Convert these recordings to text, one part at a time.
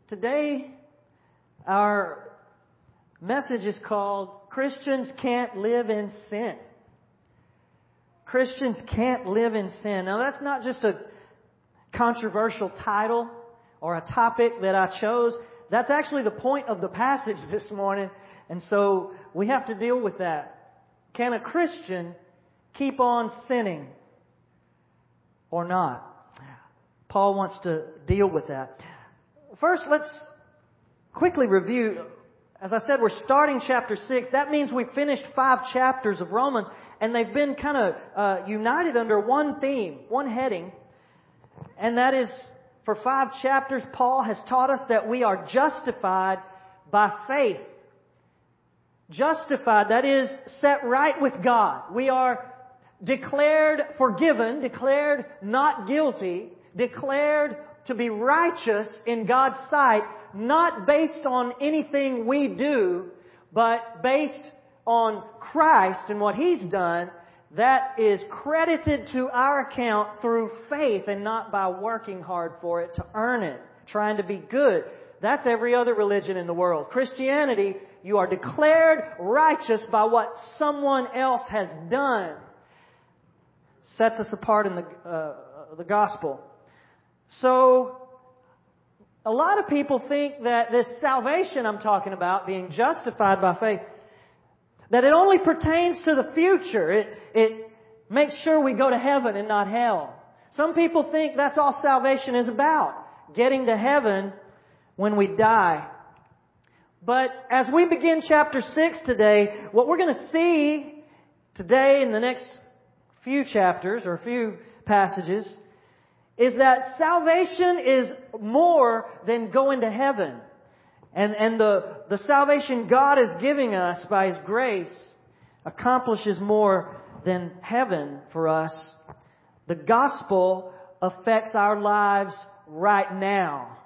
Today, our message is called Christians Can't Live in Sin. Christians can't live in sin. Now, that's not just a controversial title or a topic that I chose. That's actually the point of the passage this morning. And so we have to deal with that. Can a Christian keep on sinning or not? Paul wants to deal with that. First, let's quickly review. As I said, we're starting chapter 6. That means we finished 5 chapters of Romans, and they've been kind of united under one theme, one heading. And that is, for 5 chapters, Paul has taught us that we are justified by faith. Justified, that is, set right with God. We are declared forgiven, declared not guilty, declared to be righteous in God's sight, not based on anything we do, but based on Christ and what He's done. That is credited to our account through faith and not by working hard for it to earn it, trying to be good. That's every other religion in the world. Christianity, you are declared righteous by what someone else has done. Sets us apart in the gospel. So, a lot of people think that this salvation I'm talking about, being justified by faith, that it only pertains to the future. It makes sure we go to heaven and not hell. Some people think that's all salvation is about, getting to heaven when we die. But as we begin chapter 6 today, what we're going to see today in the next few chapters or a few passages is that salvation is more than going to heaven. And the salvation God is giving us by His grace accomplishes more than heaven for us. The gospel affects our lives right now.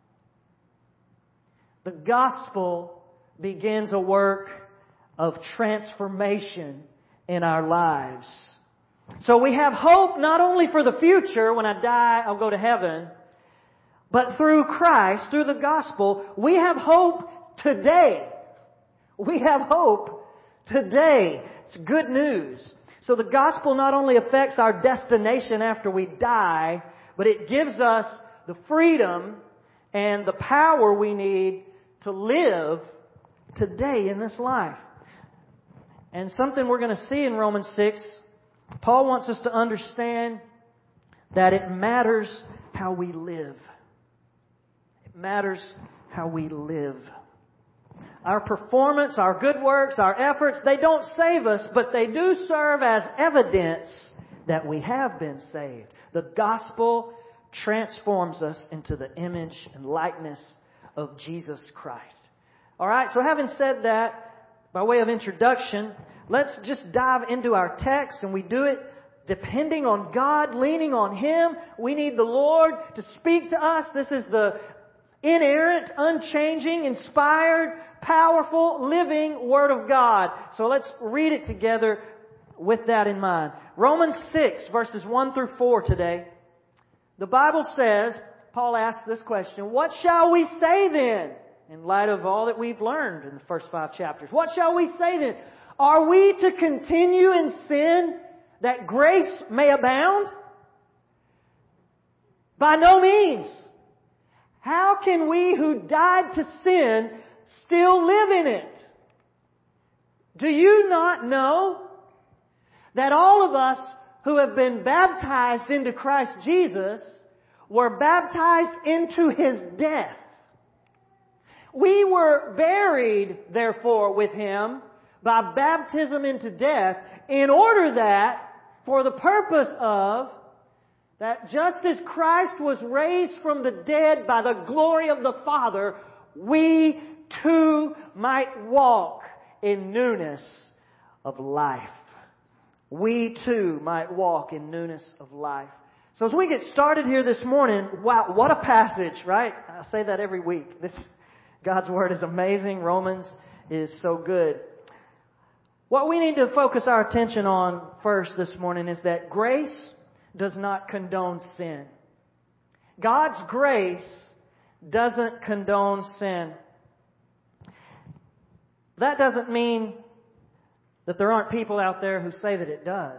The gospel begins a work of transformation in our lives. So we have hope not only for the future, when I die I'll go to heaven, but through Christ, through the gospel, we have hope today. We have hope today. It's good news. So the gospel not only affects our destination after we die, but it gives us the freedom and the power we need to live today in this life. And something we're going to see in Romans 6, Paul wants us to understand that it matters how we live. It matters how we live. Our performance, our good works, our efforts, they don't save us, but they do serve as evidence that we have been saved. The gospel transforms us into the image and likeness of Jesus Christ. Alright, so having said that, by way of introduction, let's just dive into our text, and we do it depending on God, leaning on Him. We need the Lord to speak to us. This is the inerrant, unchanging, inspired, powerful, living Word of God. So let's read it together with that in mind. Romans 6, verses 1 through 4 today. The Bible says, Paul asks this question, what shall we say then? In light of all that we've learned in the first 5 chapters. What shall we say then? Are we to continue in sin that grace may abound? By no means. How can we who died to sin still live in it? Do you not know that all of us who have been baptized into Christ Jesus were baptized into His death? We were buried, therefore, with Him by baptism into death, in order that, for the purpose of, that just as Christ was raised from the dead by the glory of the Father, we too might walk in newness of life. We too might walk in newness of life. So as we get started here this morning, wow, what a passage, right? I say that every week. God's Word is amazing. Romans is so good. What we need to focus our attention on first this morning is that grace does not condone sin. God's grace doesn't condone sin. That doesn't mean that there aren't people out there who say that it does.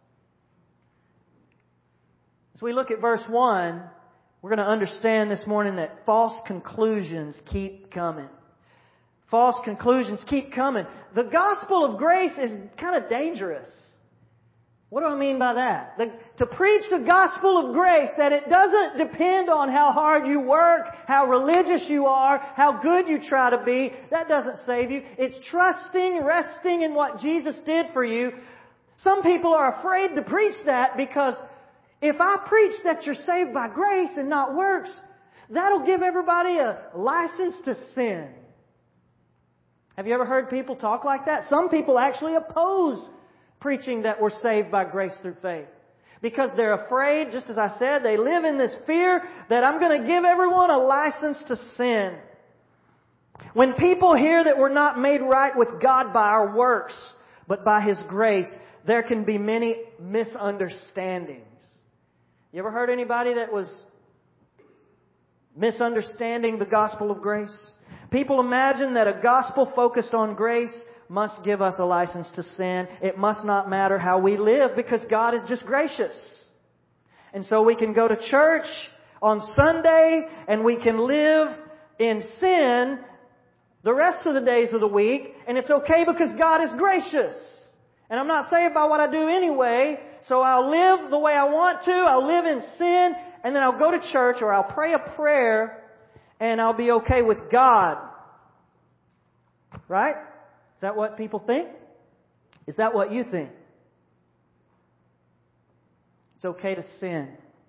As we look at verse 1, we're going to understand this morning that false conclusions keep coming. False conclusions keep coming. The gospel of grace is kind of dangerous. What do I mean by that? To preach the gospel of grace, that it doesn't depend on how hard you work, how religious you are, how good you try to be, that doesn't save you. It's trusting, resting in what Jesus did for you. Some people are afraid to preach that because if I preach that you're saved by grace and not works, that'll give everybody a license to sin. Have you ever heard people talk like that? Some people actually oppose preaching that we're saved by grace through faith. Because they're afraid, just as I said, they live in this fear that I'm going to give everyone a license to sin. When people hear that we're not made right with God by our works, but by His grace, there can be many misunderstandings. You ever heard anybody that was misunderstanding the gospel of grace? People imagine that a gospel focused on grace must give us a license to sin. It must not matter how we live because God is just gracious. And so we can go to church on Sunday and we can live in sin the rest of the days of the week, and it's okay because God is gracious. And I'm not saved by what I do anyway, so I'll live the way I want to, I'll live in sin, and then I'll go to church or I'll pray a prayer and I'll be okay with God. Right? Is that what people think? Is that what you think? It's okay to sin.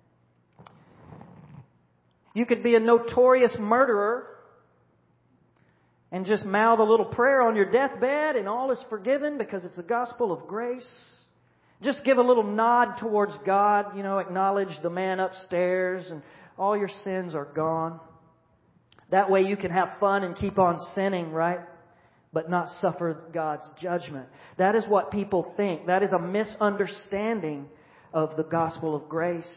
You could be a notorious murderer and just mouth a little prayer on your deathbed and all is forgiven because it's the gospel of grace. Just give a little nod towards God, acknowledge the man upstairs and all your sins are gone. That way you can have fun and keep on sinning, right? But not suffer God's judgment. That is what people think. That is a misunderstanding of the gospel of grace.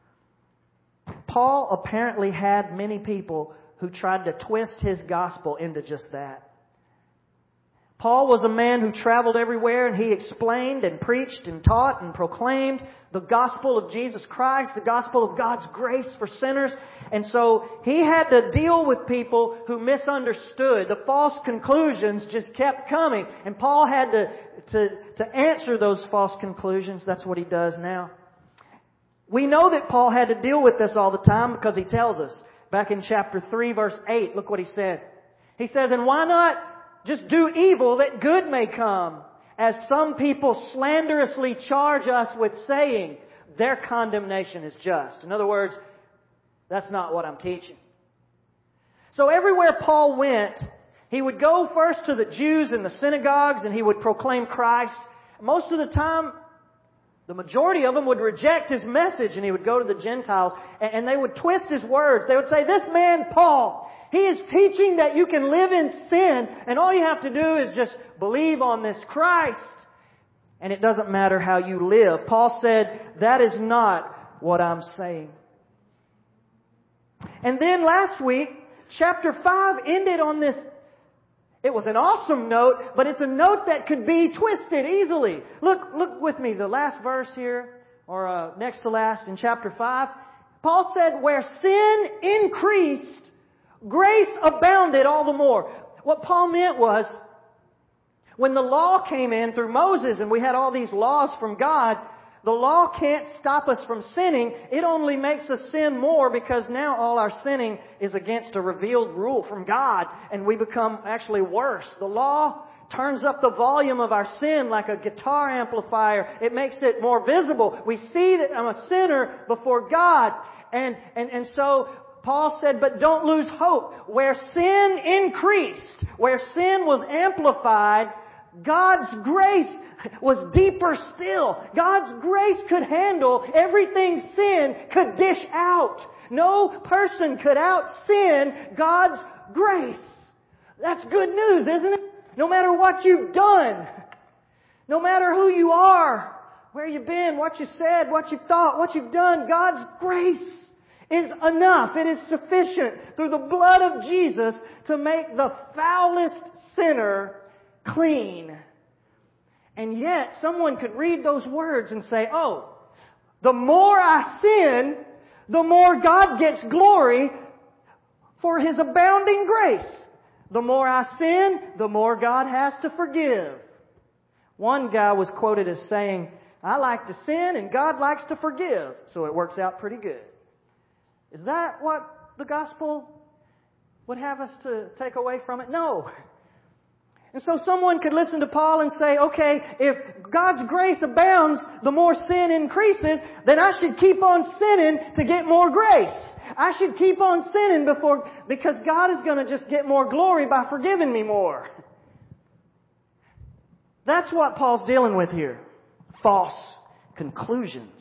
Paul apparently had many people who tried to twist his gospel into just that. Paul was a man who traveled everywhere and he explained and preached and taught and proclaimed the gospel of Jesus Christ, the gospel of God's grace for sinners. And so he had to deal with people who misunderstood. The false conclusions just kept coming. And Paul had to answer those false conclusions. That's what he does now. We know that Paul had to deal with this all the time because he tells us. Back in chapter 3, verse 8, look what he said. He says, "And why not just do evil that good may come? As some people slanderously charge us with saying, their condemnation is just." In other words, that's not what I'm teaching. So everywhere Paul went, he would go first to the Jews in the synagogues and he would proclaim Christ. Most of the time, the majority of them would reject his message and he would go to the Gentiles and they would twist his words. They would say, "This man, Paul, he is teaching that you can live in sin and all you have to do is just believe on this Christ. And it doesn't matter how you live." Paul said, that is not what I'm saying. And then last week, chapter 5 ended on this. It was an awesome note, but it's a note that could be twisted easily. Look with me, the last verse here, or next to last in chapter 5. Paul said, "Where sin increased, grace abounded all the more." What Paul meant was, when the law came in through Moses and we had all these laws from God, the law can't stop us from sinning. It only makes us sin more because now all our sinning is against a revealed rule from God and we become actually worse. The law turns up the volume of our sin like a guitar amplifier. It makes it more visible. We see that I'm a sinner before God. And so Paul said, but don't lose hope. Where sin increased, where sin was amplified, God's grace was deeper still. God's grace could handle everything sin could dish out. No person could out-sin God's grace. That's good news, isn't it? No matter what you've done, no matter who you are, where you've been, what you said, what you thought, what you've done, God's grace is enough. It is sufficient through the blood of Jesus to make the foulest sinner clean. And yet, someone could read those words and say, oh, the more I sin, the more God gets glory for His abounding grace. The more I sin, the more God has to forgive. One guy was quoted as saying, I like to sin and God likes to forgive, so it works out pretty good. Is that what the gospel would have us to take away from it? No. And so someone could listen to Paul and say, okay, if God's grace abounds, the more sin increases, then I should keep on sinning to get more grace. I should keep on sinning because God is going to just get more glory by forgiving me more. That's what Paul's dealing with here. False conclusions.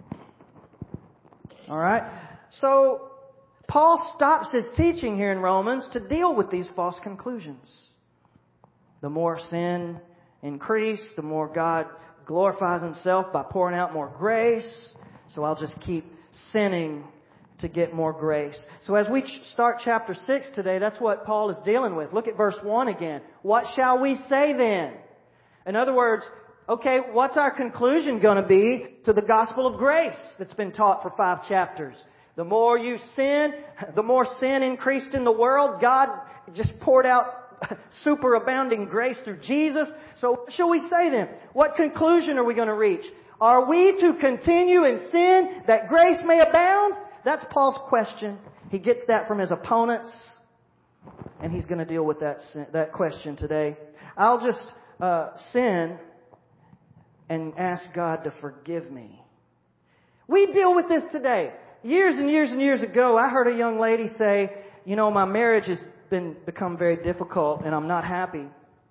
Alright? So, Paul stops his teaching here in Romans to deal with these false conclusions. The more sin increased, the more God glorifies Himself by pouring out more grace. So I'll just keep sinning to get more grace. So as we start chapter 6 today, that's what Paul is dealing with. Look at verse 1 again. What shall we say then? In other words, okay, what's our conclusion going to be to the gospel of grace that's been taught for 5 chapters? The more you sin, the more sin increased in the world. God just poured out superabounding grace through Jesus. So what shall we say then? What conclusion are we going to reach? Are we to continue in sin that grace may abound? That's Paul's question. He gets that from his opponents, and he's going to deal with that question today. I'll just sin and ask God to forgive me. We deal with this today. Years and years and years ago, I heard a young lady say, you know, my marriage has become very difficult and I'm not happy.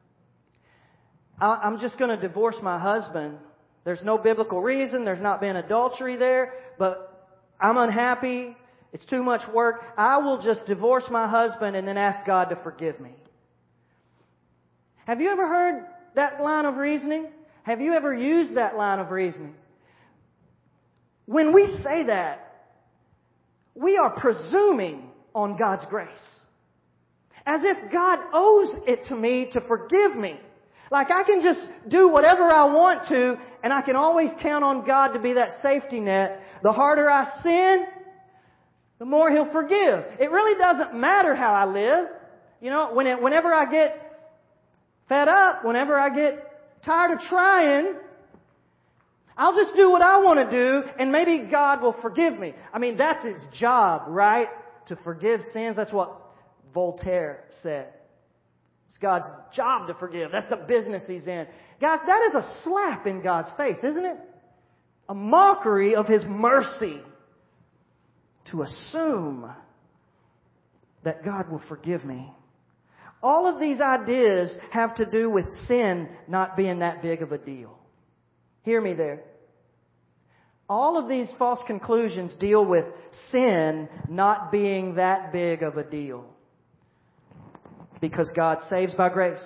I'm just going to divorce my husband. There's no biblical reason. There's not been adultery there, but I'm unhappy. It's too much work. I will just divorce my husband and then ask God to forgive me. Have you ever heard that line of reasoning? Have you ever used that line of reasoning? When we say that, we are presuming on God's grace. As if God owes it to me to forgive me. Like I can just do whatever I want to, and I can always count on God to be that safety net. The harder I sin, the more He'll forgive. It really doesn't matter how I live. You know, whenever I get fed up, whenever I get tired of trying, I'll just do what I want to do, and maybe God will forgive me. I mean, that's His job, right? To forgive sins. That's what Voltaire said. It's God's job to forgive. That's the business He's in. Guys, that is a slap in God's face, isn't it? A mockery of His mercy to assume that God will forgive me. All of these ideas have to do with sin not being that big of a deal. Hear me there. All of these false conclusions deal with sin not being that big of a deal. Because God saves by grace.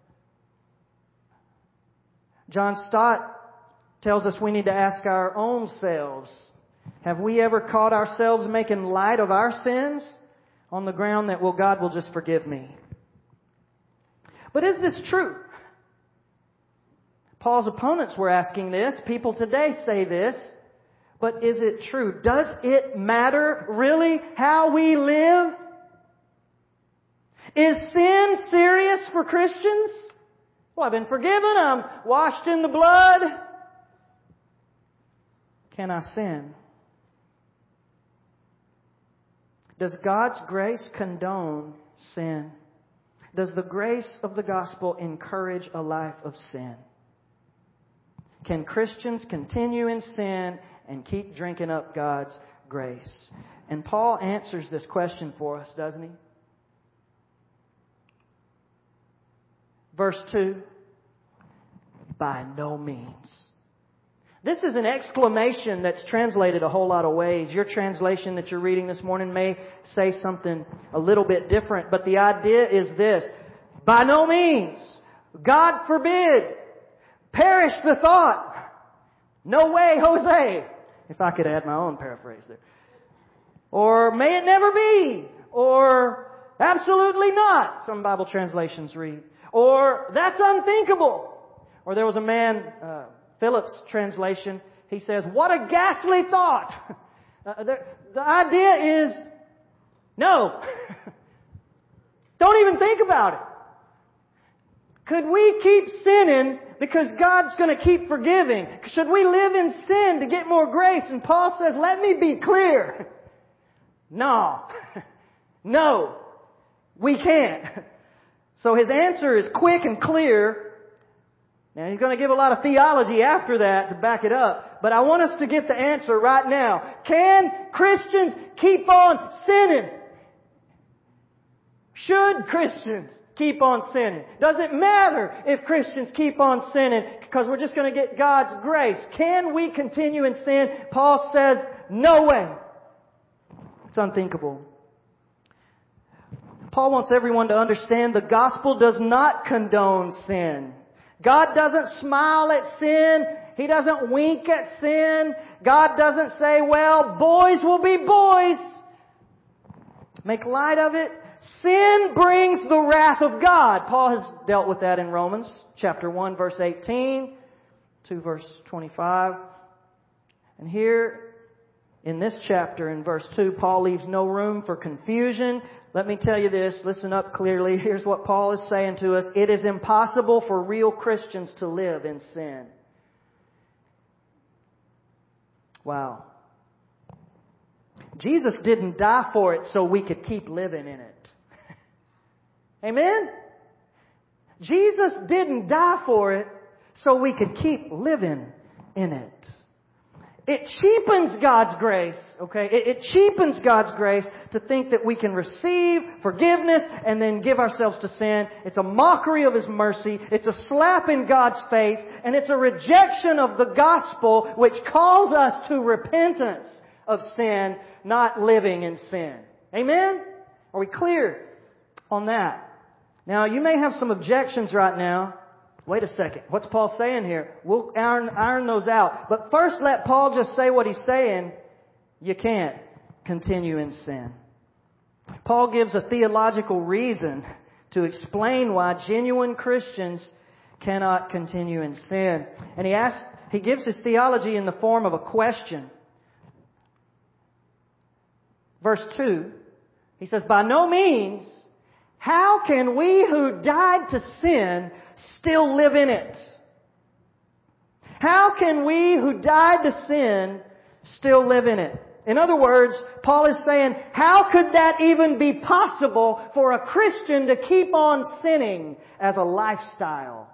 John Stott tells us we need to ask our own selves, have we ever caught ourselves making light of our sins on the ground that, well, God will just forgive me? But is this true? Paul's opponents were asking this. People today say this. But is it true? Does it matter really how we live? Is sin serious for Christians? Well, I've been forgiven. I'm washed in the blood. Can I sin? Does God's grace condone sin? Does the grace of the gospel encourage a life of sin? Can Christians continue in sin and keep drinking up God's grace? And Paul answers this question for us, doesn't he? Verse 2, by no means. This is an exclamation that's translated a whole lot of ways. Your translation that you're reading this morning may say something a little bit different, but the idea is this: by no means, God forbid, perish the thought. No way, Jose. If I could add my own paraphrase there. Or may it never be. Or absolutely not, some Bible translations read. Or that's unthinkable. Or there was a man, Phillips' translation, he says, what a ghastly thought. The idea is, no. Don't even think about it. Could we keep sinning because God's going to keep forgiving? Should we live in sin to get more grace? And Paul says, let me be clear. No. No. We can't. So his answer is quick and clear. Now he's going to give a lot of theology after that to back it up. But I want us to get the answer right now. Can Christians keep on sinning? Should Christians keep on sinning? Does it matter if Christians keep on sinning because we're just going to get God's grace? Can we continue in sin? Paul says, no way. It's unthinkable. Paul wants everyone to understand the gospel does not condone sin. God doesn't smile at sin. He doesn't wink at sin. God doesn't say, well, boys will be boys. Make light of it. Sin brings the wrath of God. Paul has dealt with that in Romans chapter 1 verse 18 to verse 25. And here in this chapter in verse 2, Paul leaves no room for confusion. Let me tell you this. Listen up clearly. Here's what Paul is saying to us. It is impossible for real Christians to live in sin. Wow. Jesus didn't die for it so we could keep living in it. Amen? Jesus didn't die for it so we could keep living in it. It cheapens God's grace, okay? It cheapens God's grace to think that we can receive forgiveness and then give ourselves to sin. It's a mockery of His mercy. It's a slap in God's face. And it's a rejection of the gospel which calls us to repentance of sin, not living in sin. Amen? Are we clear on that? Now, you may have some objections right now. Wait a second. What's Paul saying here? We'll iron those out. But first let Paul just say what he's saying. You can't continue in sin. Paul gives a theological reason to explain why genuine Christians cannot continue in sin. And he gives his theology in the form of a question. Verse 2, he says, by no means, how can we who died to sin still live in it? How can we who died to sin still live in it? In other words, Paul is saying, how could that even be possible for a Christian to keep on sinning as a lifestyle?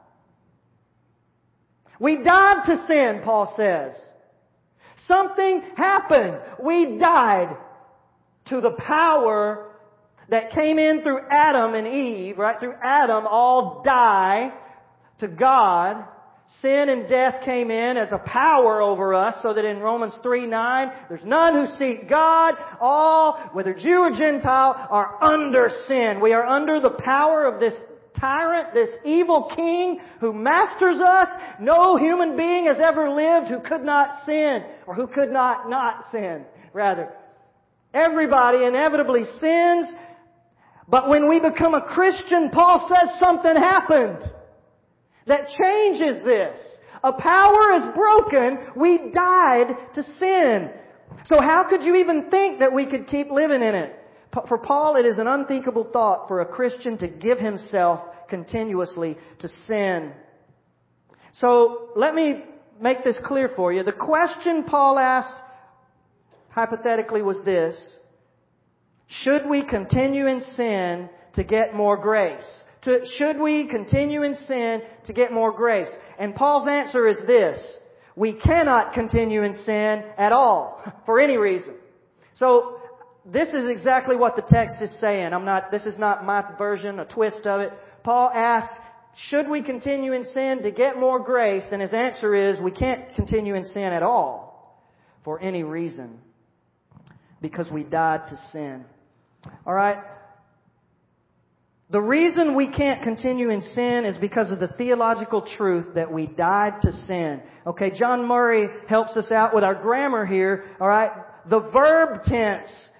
We died to sin, Paul says. Something happened. We died to the power that came in through Adam and Eve, right? Through Adam, all die to God. Sin and death came in as a power over us, so that in Romans 3:9, there's none who seek God. All, whether Jew or Gentile, are under sin. We are under the power of this tyrant, this evil king who masters us. No human being has ever lived who could not sin, or who could not sin, rather. Everybody inevitably sins. But when we become a Christian, Paul says something happened that changes this. A power is broken. We died to sin. So how could you even think that we could keep living in it? For Paul, it is an unthinkable thought for a Christian to give himself continuously to sin. So let me make this clear for you. The question Paul asked hypothetically was this: should we continue in sin to get more grace? Should we continue in sin to get more grace? And Paul's answer is this: we cannot continue in sin at all, for any reason. So, this is exactly what the text is saying. This is not my version, a twist of it. Paul asks, should we continue in sin to get more grace? And his answer is, we can't continue in sin at all, for any reason. Because we died to sin. Alright? The reason we can't continue in sin is because of the theological truth that we died to sin. Okay, John Murray helps us out with our grammar here. Alright? The verb tense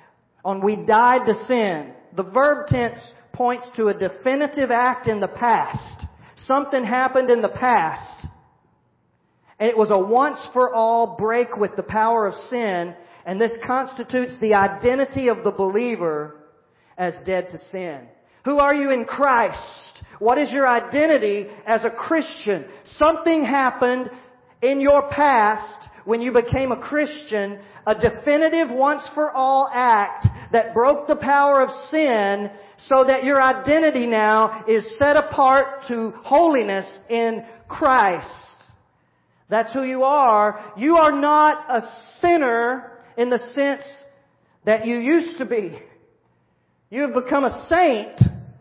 On we died to sin. The verb tense points to a definitive act in the past. Something happened in the past. And it was a once-for-all break with the power of sin. And this constitutes the identity of the believer as dead to sin. Who are you in Christ? What is your identity as a Christian? Something happened in your past when you became a Christian, a definitive once-for-all act that broke the power of sin so that your identity now is set apart to holiness in Christ. That's who you are. You are not a sinner in the sense that you used to be. You have become a saint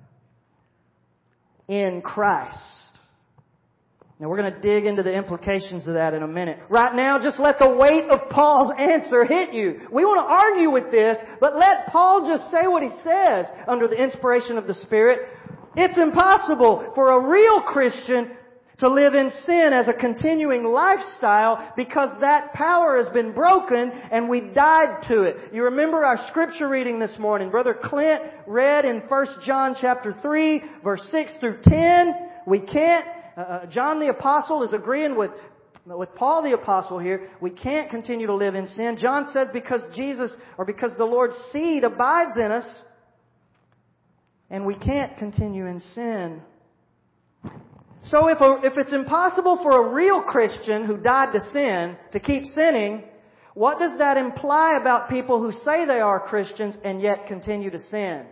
in Christ. Now we're going to dig into the implications of that in a minute. Right now, just let the weight of Paul's answer hit you. We want to argue with this, but let Paul just say what he says under the inspiration of the Spirit. It's impossible for a real Christian to live in sin as a continuing lifestyle because that power has been broken and we died to it. You remember our scripture reading this morning. Brother Clint read in 1 John chapter 3, verse 6 through 10. We can't, John the Apostle is agreeing with Paul the Apostle here. We can't continue to live in sin. John says because the Lord's seed abides in us and we can't continue in sin. So if it's impossible for a real Christian who died to sin to keep sinning, what does that imply about people who say they are Christians and yet continue to sin?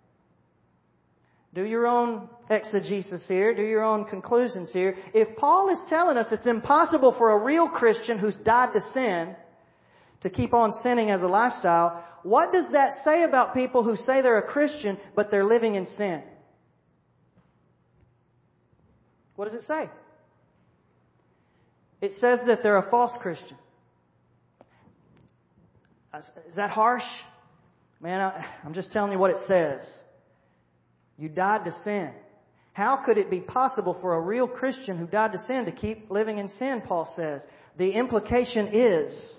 Do your own exegesis here. Do your own conclusions here. If Paul is telling us it's impossible for a real Christian who's died to sin to keep on sinning as a lifestyle, what does that say about people who say they're a Christian but they're living in sin? What does it say? It says that they're a false Christian. Is that harsh? Man, I'm just telling you what it says. You died to sin. How could it be possible for a real Christian who died to sin to keep living in sin, Paul says? The implication is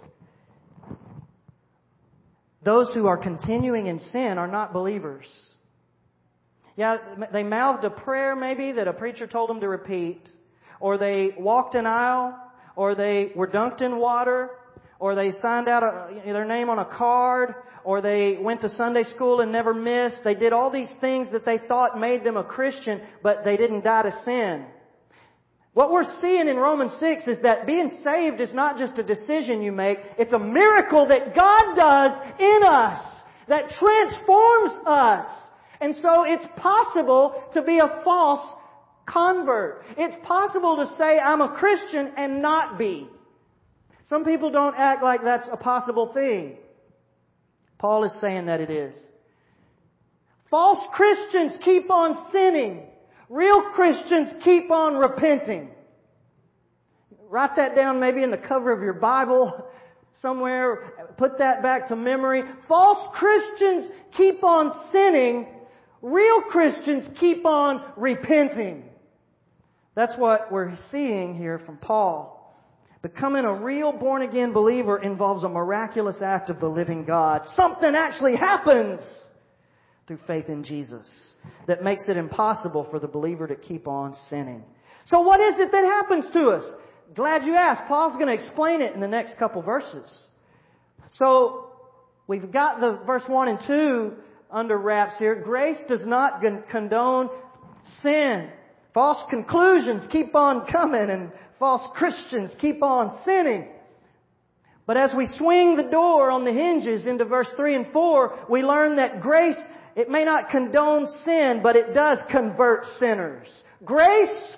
those who are continuing in sin are not believers. Yeah, they mouthed a prayer maybe that a preacher told them to repeat, or they walked an aisle, or they were dunked in water, or they signed out their name on a card, or they went to Sunday school and never missed. They did all these things that they thought made them a Christian, but they didn't die to sin. What we're seeing in Romans 6 is that being saved is not just a decision you make, it's a miracle that God does in us, that transforms us. And so it's possible to be a false convert. It's possible to say, I'm a Christian and not be. Some people don't act like that's a possible thing. Paul is saying that it is. False Christians keep on sinning. Real Christians keep on repenting. Write that down maybe in the cover of your Bible somewhere. Put that back to memory. False Christians keep on sinning. Real Christians keep on repenting. That's what we're seeing here from Paul. Becoming a real born-again believer involves a miraculous act of the living God. Something actually happens through faith in Jesus that makes it impossible for the believer to keep on sinning. So what is it that happens to us? Glad you asked. Paul's going to explain it in the next couple verses. So we've got the verse 1 and 2 under wraps here. Grace does not condone sin. False conclusions keep on coming and false Christians keep on sinning. But as we swing the door on the hinges into verse 3 and 4, we learn that grace, it may not condone sin, but it does convert sinners. Grace,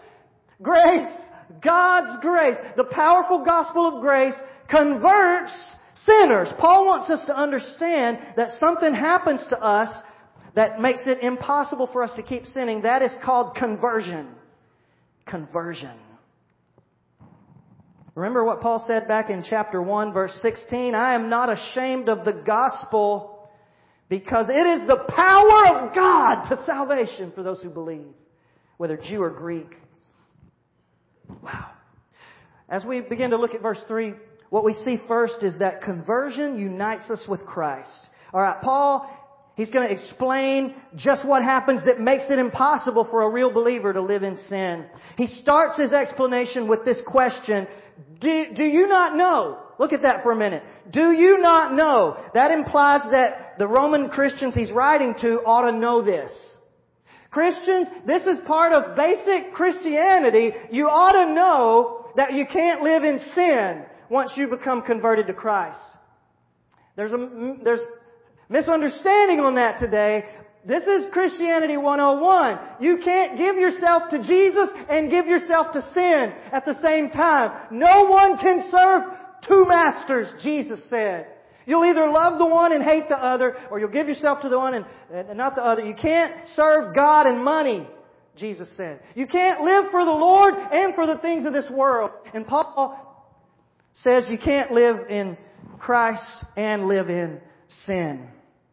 God's grace, the powerful gospel of grace converts sinners. Paul wants us to understand that something happens to us that makes it impossible for us to keep sinning. That is called conversion. Conversion. Remember what Paul said back in chapter 1, verse 16? I am not ashamed of the gospel because it is the power of God to salvation for those who believe, whether Jew or Greek. Wow. As we begin to look at verse 3, what we see first is that conversion unites us with Christ. Alright, Paul, he's going to explain just what happens that makes it impossible for a real believer to live in sin. He starts his explanation with this question, do you not know? Look at that for a minute. Do you not know? That implies that the Roman Christians he's writing to ought to know this. Christians, this is part of basic Christianity. You ought to know that you can't live in sin once you become converted to Christ. There's misunderstanding on that today. This is Christianity 101. You can't give yourself to Jesus and give yourself to sin at the same time. No one can serve two masters, Jesus said. You'll either love the one and hate the other, or you'll give yourself to the one and not the other. You can't serve God and money, Jesus said. You can't live for the Lord and for the things of this world. And Paul says you can't live in Christ and live in sin.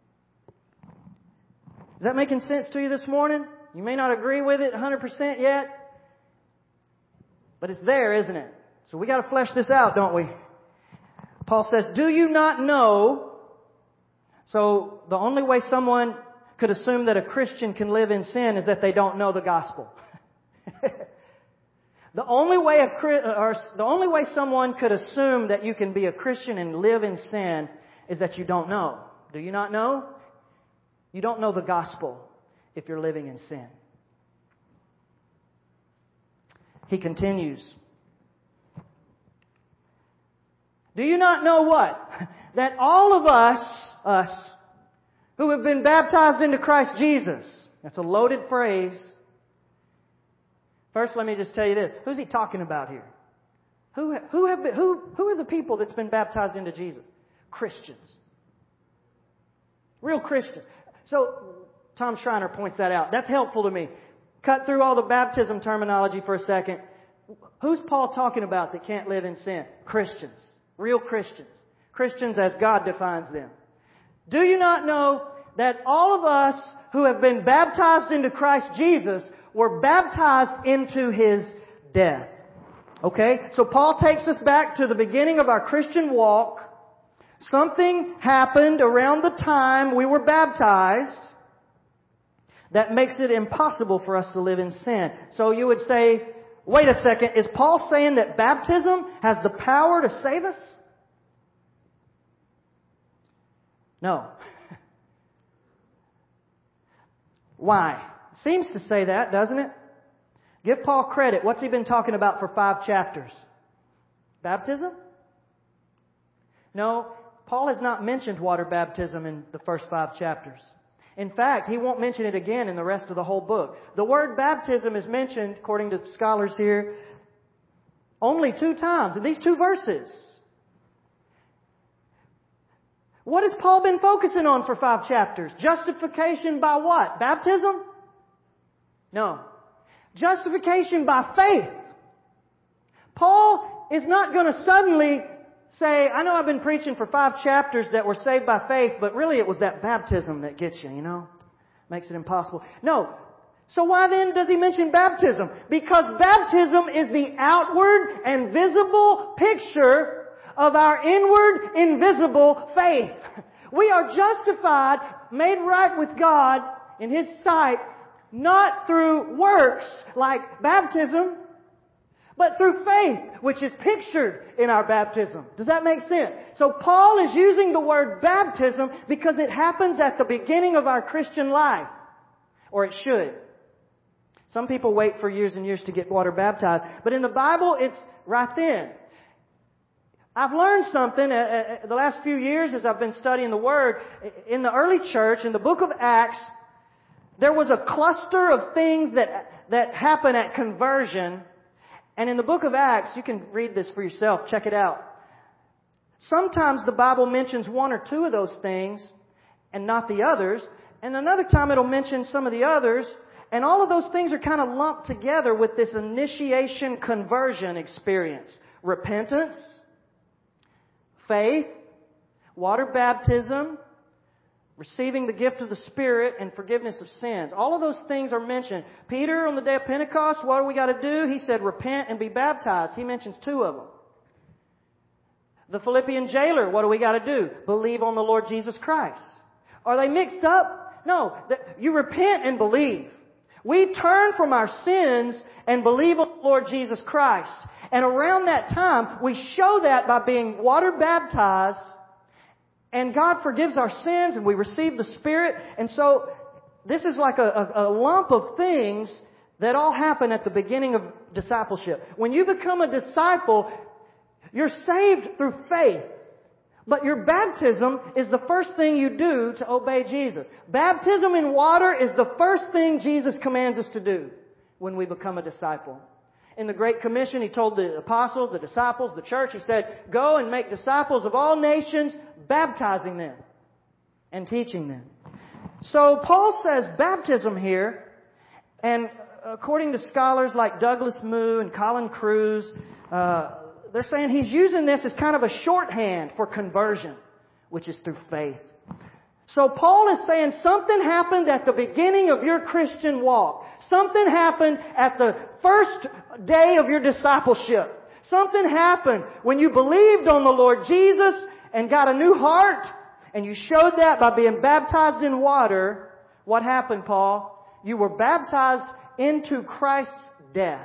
Is that making sense to you this morning? You may not agree with it 100% yet, but it's there, isn't it? So we got to flesh this out, don't we? Paul says, do you not know? So the only way someone could assume that a Christian can live in sin is that they don't know the gospel. The only way someone could assume that you can be a Christian and live in sin is that you don't know. Do you not know? You don't know the gospel if you're living in sin. He continues. Do you not know what? That all of us who have been baptized into Christ Jesus, that's a loaded phrase. First, let me just tell you this. Who's he talking about here? Who are the people that's been baptized into Jesus? Christians. Real Christians. So, Tom Schreiner points that out. That's helpful to me. Cut through all the baptism terminology for a second. Who's Paul talking about that can't live in sin? Christians. Real Christians. Christians as God defines them. Do you not know that all of us who have been baptized into Christ Jesus were baptized into His death? Okay? So Paul takes us back to the beginning of our Christian walk. Something happened around the time we were baptized that makes it impossible for us to live in sin. So you would say, wait a second, is Paul saying that baptism has the power to save us? No. Why? Seems to say that, doesn't it? Give Paul credit. What's he been talking about for 5 chapters? Baptism? No, Paul has not mentioned water baptism in the first 5 chapters. In fact, he won't mention it again in the rest of the whole book. The word baptism is mentioned, according to scholars here, only 2 times in these 2 verses. What has Paul been focusing on for 5 chapters? Justification by what? Baptism? No. Justification by faith. Paul is not going to suddenly say, I know I've been preaching for 5 chapters that we're saved by faith, but really it was that baptism that gets you, Makes it impossible. No. So why then does he mention baptism? Because baptism is the outward and visible picture of our inward, invisible faith. We are justified, made right with God in His sight, not through works like baptism, but through faith, which is pictured in our baptism. Does that make sense? So Paul is using the word baptism because it happens at the beginning of our Christian life. Or it should. Some people wait for years and years to get water baptized. But in the Bible, it's right then. I've learned something the last few years as I've been studying the Word. In the early church, in the book of Acts, there was a cluster of things that happen at conversion. And in the book of Acts, you can read this for yourself, check it out. Sometimes the Bible mentions 1 or 2 of those things and not the others. And another time it'll mention some of the others. And all of those things are kind of lumped together with this initiation conversion experience. Repentance, faith, water baptism, receiving the gift of the Spirit, and forgiveness of sins. All of those things are mentioned. Peter, on the day of Pentecost, what do we got to do? He said, repent and be baptized. He mentions 2 of them. The Philippian jailer, what do we got to do? Believe on the Lord Jesus Christ. Are they mixed up? No. You repent and believe. We turn from our sins and believe on the Lord Jesus Christ. And around that time, we show that by being water baptized, and God forgives our sins and we receive the Spirit. And so this is like a lump of things that all happen at the beginning of discipleship. When you become a disciple, you're saved through faith. But your baptism is the first thing you do to obey Jesus. Baptism in water is the first thing Jesus commands us to do when we become a disciple. In the Great Commission, He told the apostles, the disciples, the church, He said, "Go and make disciples of all nations, baptizing them and teaching them." So Paul says baptism here, and according to scholars like Douglas Moo and Colin Cruz, they're saying he's using this as kind of a shorthand for conversion, which is through faith. So Paul is saying something happened at the beginning of your Christian walk. Something happened at the first day of your discipleship. Something happened when you believed on the Lord Jesus and got a new heart, and you showed that by being baptized in water. What happened, Paul? You were baptized into Christ's death.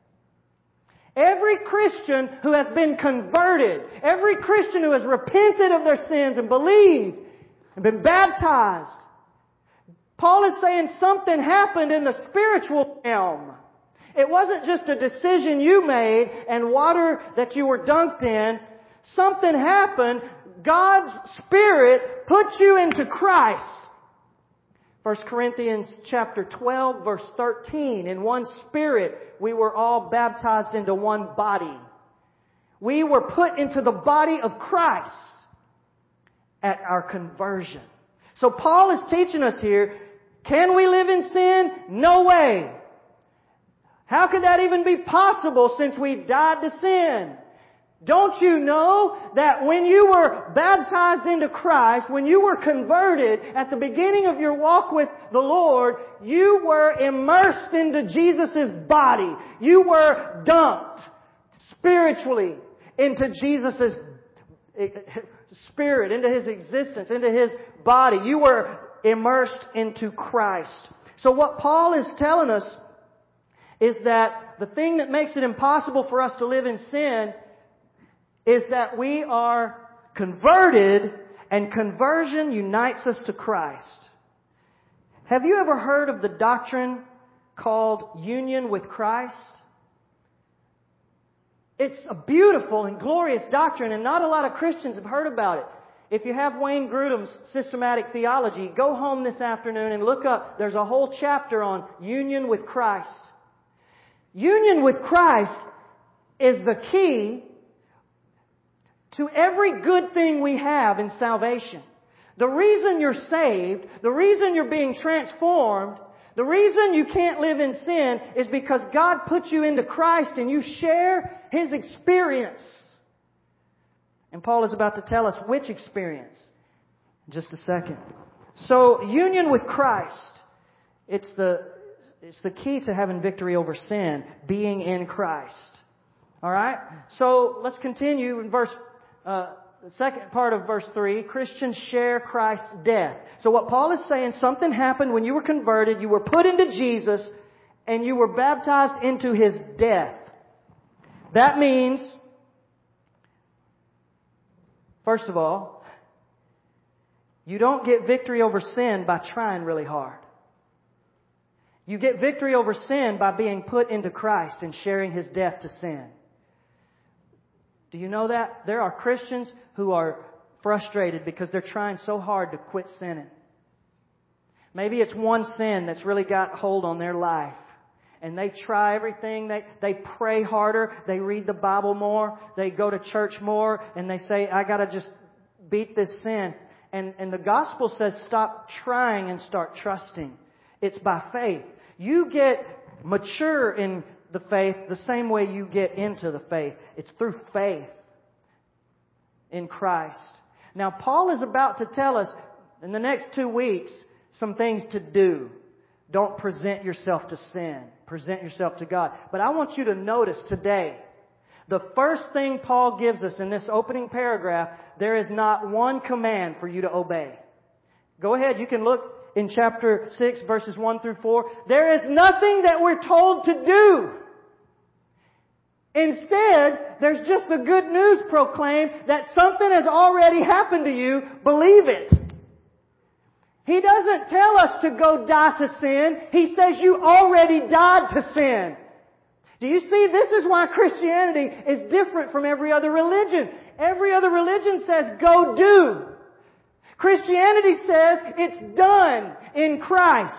Every Christian who has been converted, every Christian who has repented of their sins and believed and been baptized, Paul is saying something happened in the spiritual realm. It wasn't just a decision you made and water that you were dunked in. Something happened. God's Spirit put you into Christ. 1 Corinthians chapter 12, verse 13. In one Spirit, we were all baptized into one body. We were put into the body of Christ at our conversion. So Paul is teaching us here, can we live in sin? No way. How could that even be possible since we died to sin? Don't you know that when you were baptized into Christ, when you were converted at the beginning of your walk with the Lord, you were immersed into Jesus' body. You were dunked spiritually into Jesus' spirit, into His existence, into His body. You were immersed into Christ. So what Paul is telling us is that the thing that makes it impossible for us to live in sin is that we are converted, and conversion unites us to Christ. Have you ever heard of the doctrine called union with Christ? It's a beautiful and glorious doctrine, and not a lot of Christians have heard about it. If you have Wayne Grudem's Systematic Theology, go home this afternoon and look up. There's a whole chapter on union with Christ. Union with Christ is the key to every good thing we have in salvation. The reason you're saved, the reason you're being transformed, the reason you can't live in sin is because God put you into Christ and you share His experience. And Paul is about to tell us which experience in just a second. So, union with Christ, it's the key to having victory over sin, being in Christ. Alright? So, let's continue in the second part of verse 3, Christians share Christ's death. So what Paul is saying, something happened when you were converted, you were put into Jesus, and you were baptized into His death. That means, first of all, you don't get victory over sin by trying really hard. You get victory over sin by being put into Christ and sharing His death to sin. Do you know that? There are Christians who are frustrated because they're trying so hard to quit sinning. Maybe it's one sin that's really got hold on their life. And they try everything. They pray harder. They read the Bible more. They go to church more. And they say, I gotta just beat this sin. And the gospel says stop trying and start trusting. It's by faith. You get mature in the faith the same way you get into the faith. It's through faith in Christ. Now, Paul is about to tell us in the next 2 weeks some things to do. Don't present yourself to sin. Present yourself to God. But I want you to notice today, the first thing Paul gives us in this opening paragraph, there is not one command for you to obey. Go ahead, you can look in chapter 6, verses 1 through 4. There is nothing that we're told to do. Instead, there's just the good news proclaimed that something has already happened to you. Believe it. He doesn't tell us to go die to sin. He says you already died to sin. Do you see? This is why Christianity is different from every other religion. Every other religion says, go do. Christianity says it's done in Christ.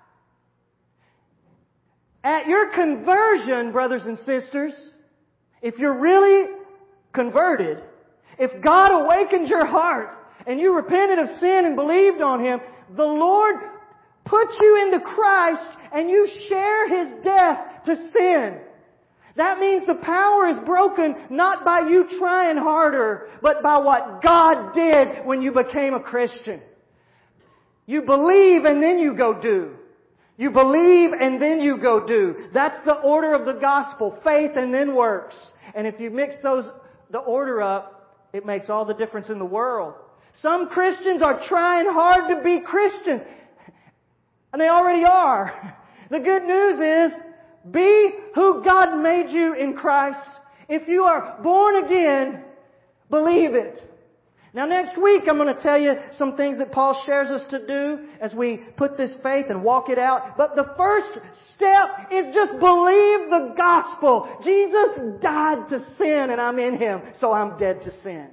At your conversion, brothers and sisters, if you're really converted, if God awakened your heart and you repented of sin and believed on Him, the Lord put you into Christ and you share His death to sin. That means the power is broken not by you trying harder, but by what God did when you became a Christian. You believe and then you go do. You believe and then you go do. That's the order of the gospel. Faith and then works. And if you mix the order up, it makes all the difference in the world. Some Christians are trying hard to be Christians. And they already are. The good news is, be who God made you in Christ. If you are born again, believe it. Now next week I'm going to tell you some things that Paul shares us to do as we put this faith and walk it out. But the first step is just believe the gospel. Jesus died to sin and I'm in Him, so I'm dead to sin.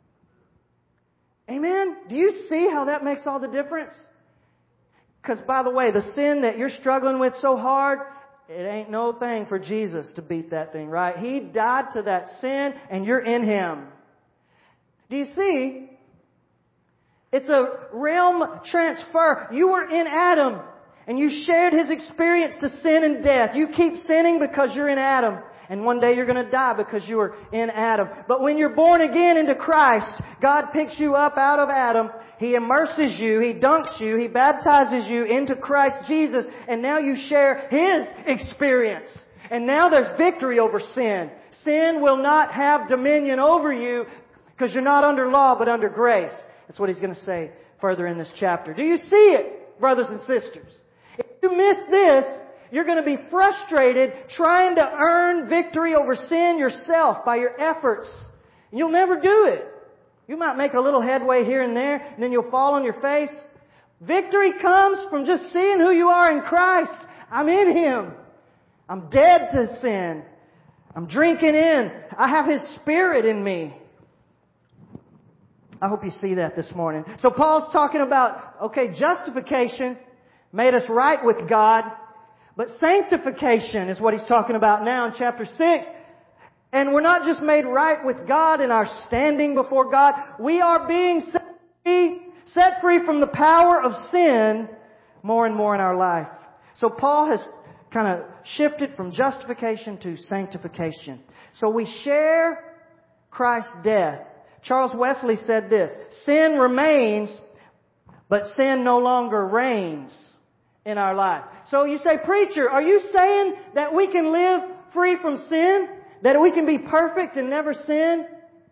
Amen? Do you see how that makes all the difference? Because by the way, the sin that you're struggling with so hard, it ain't no thing for Jesus to beat that thing, right? He died to that sin and you're in Him. Do you see? It's a realm transfer. You were in Adam and you shared his experience to sin and death. You keep sinning because you're in Adam. And one day you're going to die because you were in Adam. But when you're born again into Christ, God picks you up out of Adam. He immerses you. He dunks you. He baptizes you into Christ Jesus. And now you share His experience. And now there's victory over sin. Sin will not have dominion over you because you're not under law but under grace. That's what he's going to say further in this chapter. Do you see it, brothers and sisters? If you miss this, you're going to be frustrated trying to earn victory over sin yourself by your efforts. And you'll never do it. You might make a little headway here and there, and then you'll fall on your face. Victory comes from just seeing who you are in Christ. I'm in Him. I'm dead to sin. I'm drinking in. I have His Spirit in me. I hope you see that this morning. So Paul's talking about, justification made us right with God. But sanctification is what he's talking about now in chapter 6. And we're not just made right with God in our standing before God. We are being set free from the power of sin more and more in our life. So Paul has kind of shifted from justification to sanctification. So we share Christ's death. Charles Wesley said this, sin remains, but sin no longer reigns in our life. So you say, preacher, are you saying that we can live free from sin? That we can be perfect and never sin?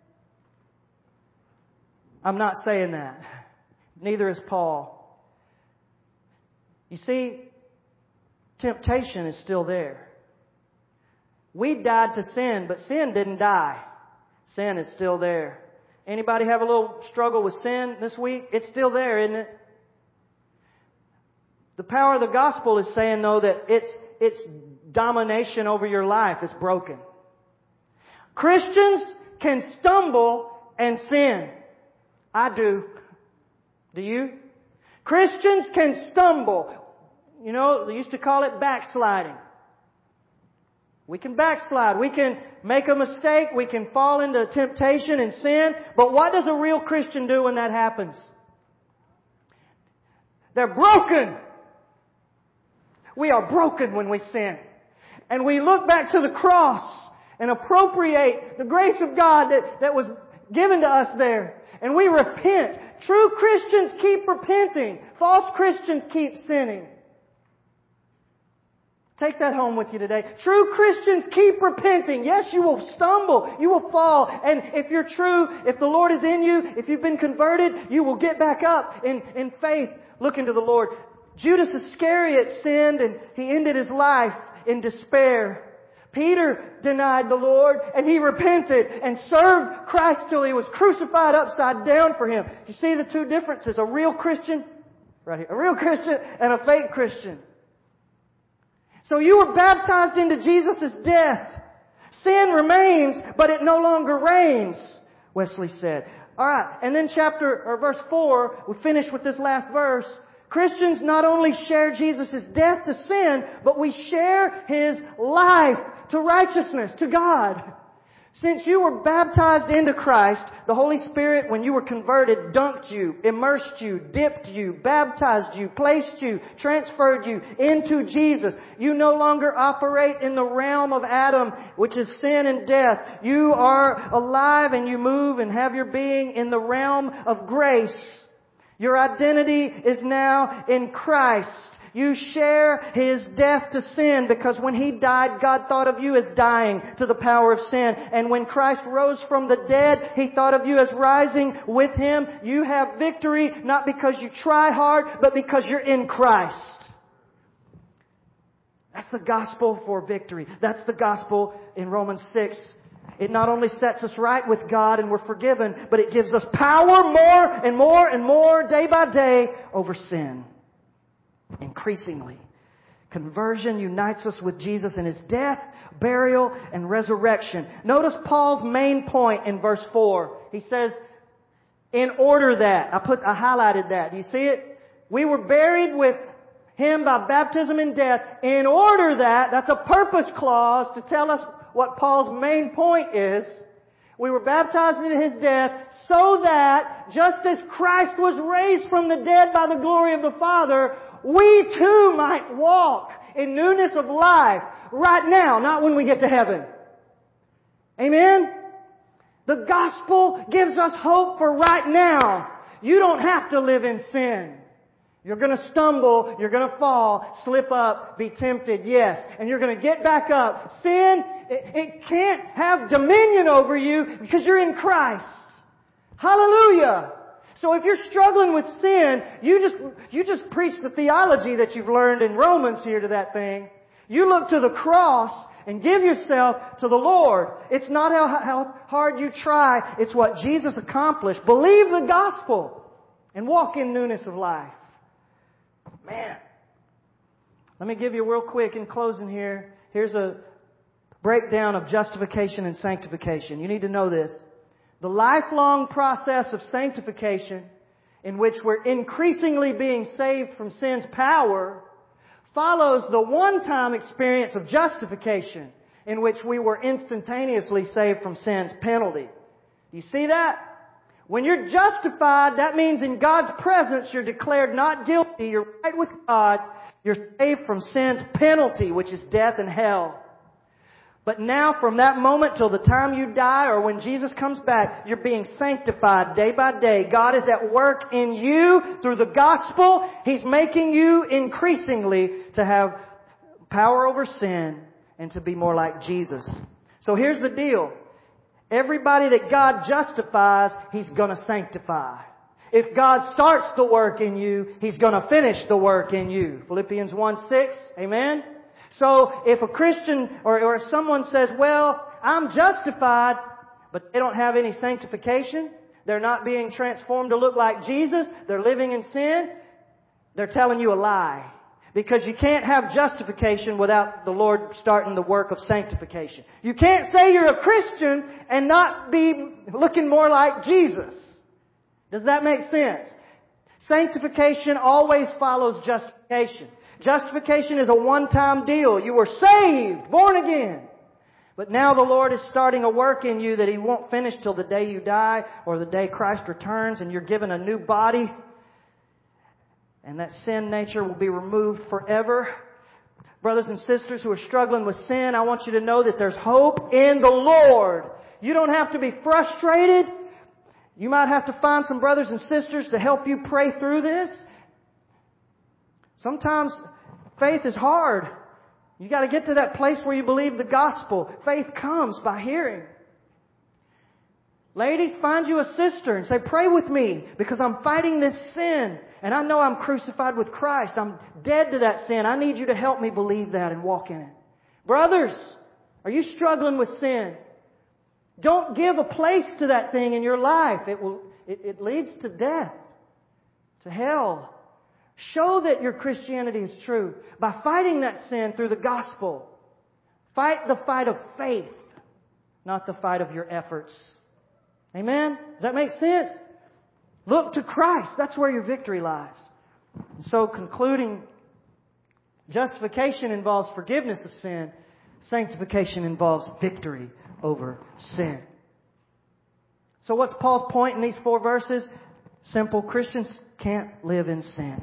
I'm not saying that. Neither is Paul. You see, temptation is still there. We died to sin, but sin didn't die. Sin is still there. Anybody have a little struggle with sin this week? It's still there, isn't it? The power of the gospel is saying, though, that its domination over your life is broken. Christians can stumble and sin. I do. Do you? Christians can stumble. You know, they used to call it backsliding. We can backslide. We can make a mistake. We can fall into temptation and sin. But what does a real Christian do when that happens? They're broken. We are broken when we sin. And we look back to the cross and appropriate the grace of God that was given to us there. And we repent. True Christians keep repenting. False Christians keep sinning. Take that home with you today. True Christians keep repenting. Yes, you will stumble. You will fall. And if you're true, if the Lord is in you, if you've been converted, you will get back up in faith, looking to the Lord. Judas Iscariot sinned and he ended his life in despair. Peter denied the Lord and he repented and served Christ till he was crucified upside down for him. You see the two differences? A real Christian, right here, a real Christian and a fake Christian. So you were baptized into Jesus' death. Sin remains, but it no longer reigns, Wesley said. Alright, and then verse 4, we finish with this last verse. Christians not only share Jesus' death to sin, but we share His life to righteousness, to God. Since you were baptized into Christ, the Holy Spirit, when you were converted, dunked you, immersed you, dipped you, baptized you, placed you, transferred you into Jesus. You no longer operate in the realm of Adam, which is sin and death. You are alive and you move and have your being in the realm of grace. Your identity is now in Christ. You share His death to sin because when He died, God thought of you as dying to the power of sin. And when Christ rose from the dead, He thought of you as rising with Him. You have victory not because you try hard, but because you're in Christ. That's the gospel for victory. That's the gospel in Romans 6. It not only sets us right with God and we're forgiven, but it gives us power more and more and more day by day over sin. Increasingly. Conversion unites us with Jesus in His death, burial, and resurrection. Notice Paul's main point in verse 4. He says, in order that, I highlighted that. Do you see it? We were buried with Him by baptism in death. In order that, that's a purpose clause to tell us what Paul's main point is. We were baptized into His death so that, just as Christ was raised from the dead by the glory of the Father, we too might walk in newness of life right now, not when we get to heaven. Amen? The gospel gives us hope for right now. You don't have to live in sin. You're going to stumble, you're going to fall, slip up, be tempted, yes. And you're going to get back up. Sin, it can't have dominion over you because you're in Christ. Hallelujah! So if you're struggling with sin, you just preach the theology that you've learned in Romans here to that thing. You look to the cross and give yourself to the Lord. It's not how hard you try. It's what Jesus accomplished. Believe the gospel and walk in newness of life. Man. Let me give you real quick in closing here. Here's a breakdown of justification and sanctification. You need to know this. The lifelong process of sanctification, in which we're increasingly being saved from sin's power, follows the one-time experience of justification, in which we were instantaneously saved from sin's penalty. You see that? When you're justified, that means in God's presence you're declared not guilty, you're right with God, you're saved from sin's penalty, which is death and hell. But now, from that moment till the time you die or when Jesus comes back, you're being sanctified day by day. God is at work in you through the gospel. He's making you increasingly to have power over sin and to be more like Jesus. So here's the deal. Everybody that God justifies, He's gonna sanctify. If God starts the work in you, He's gonna finish the work in you. Philippians 1:6. Amen? So if a Christian or if someone says, well, I'm justified, but they don't have any sanctification, they're not being transformed to look like Jesus, they're living in sin, they're telling you a lie. Because you can't have justification without the Lord starting the work of sanctification. You can't say you're a Christian and not be looking more like Jesus. Does that make sense? Sanctification always follows justification. Justification is a one-time deal. You were saved, born again. But now the Lord is starting a work in you that He won't finish till the day you die or the day Christ returns and you're given a new body. And that sin nature will be removed forever. Brothers and sisters who are struggling with sin, I want you to know that there's hope in the Lord. You don't have to be frustrated. You might have to find some brothers and sisters to help you pray through this. Sometimes faith is hard. You got to get to that place where you believe the gospel. Faith comes by hearing. Ladies, find you a sister and say, pray with me because I'm fighting this sin and I know I'm crucified with Christ. I'm dead to that sin. I need you to help me believe that and walk in it. Brothers, are you struggling with sin? Don't give a place to that thing in your life. It leads to death, to hell. Show that your Christianity is true by fighting that sin through the gospel. Fight the fight of faith, not the fight of your efforts. Amen? Does that make sense? Look to Christ. That's where your victory lies. And so concluding, justification involves forgiveness of sin. Sanctification involves victory over sin. So what's Paul's point in these 4 verses? Simple. Christians can't live in sin.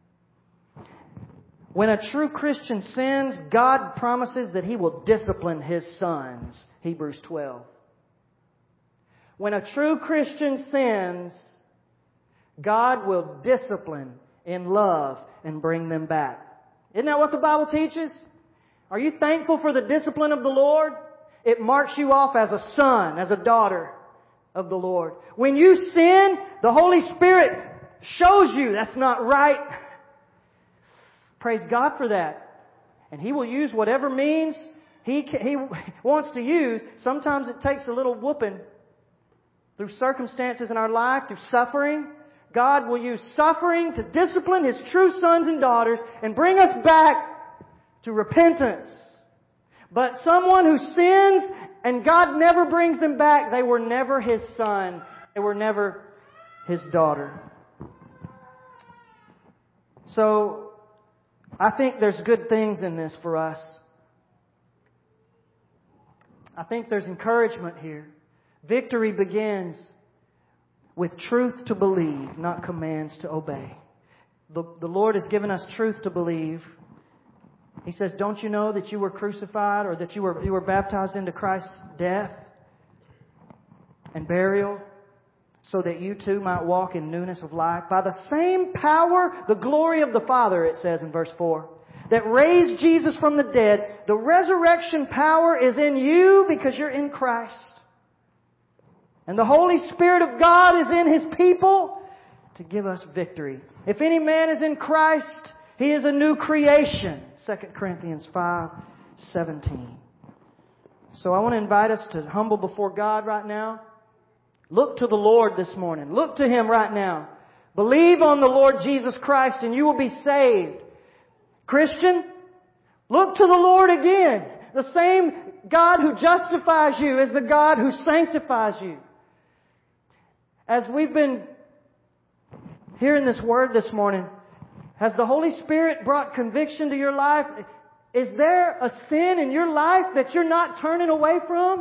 When a true Christian sins, God promises that He will discipline His sons. Hebrews 12. When a true Christian sins, God will discipline in love and bring them back. Isn't that what the Bible teaches? Are you thankful for the discipline of the Lord? It marks you off as a son, as a daughter of the Lord. When you sin, the Holy Spirit shows you that's not right. Praise God for that. And He will use whatever means He wants to use. Sometimes it takes a little whooping through circumstances in our life, through suffering. God will use suffering to discipline His true sons and daughters and bring us back to repentance. But someone who sins and God never brings them back, they were never His son. They were never His daughter. So, I think there's good things in this for us. I think there's encouragement here. Victory begins with truth to believe, not commands to obey. The Lord has given us truth to believe. He says, don't you know that you were crucified or that you were baptized into Christ's death and burial so that you too might walk in newness of life? By the same power, the glory of the Father, it says in verse 4, that raised Jesus from the dead, the resurrection power is in you because you're in Christ. And the Holy Spirit of God is in His people to give us victory. If any man is in Christ, he is a new creation. 2 Corinthians 5:17. So I want to invite us to humble before God right now. Look to the Lord this morning. Look to Him right now. Believe on the Lord Jesus Christ and you will be saved. Christian, look to the Lord again. The same God who justifies you is the God who sanctifies you. As we've been hearing this word this morning, has the Holy Spirit brought conviction to your life? Is there a sin in your life that you're not turning away from?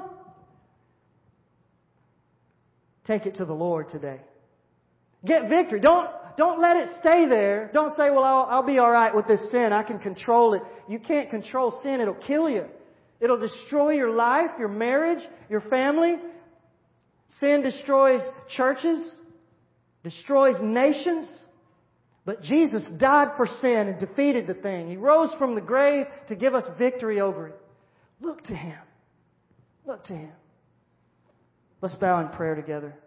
Take it to the Lord today. Get victory. Don't let it stay there. Don't say, well, I'll be all right with this sin. I can control it. You can't control sin. It'll kill you. It'll destroy your life, your marriage, your family. Sin destroys churches, destroys nations. But Jesus died for sin and defeated the thing. He rose from the grave to give us victory over it. Look to Him. Look to Him. Let's bow in prayer together.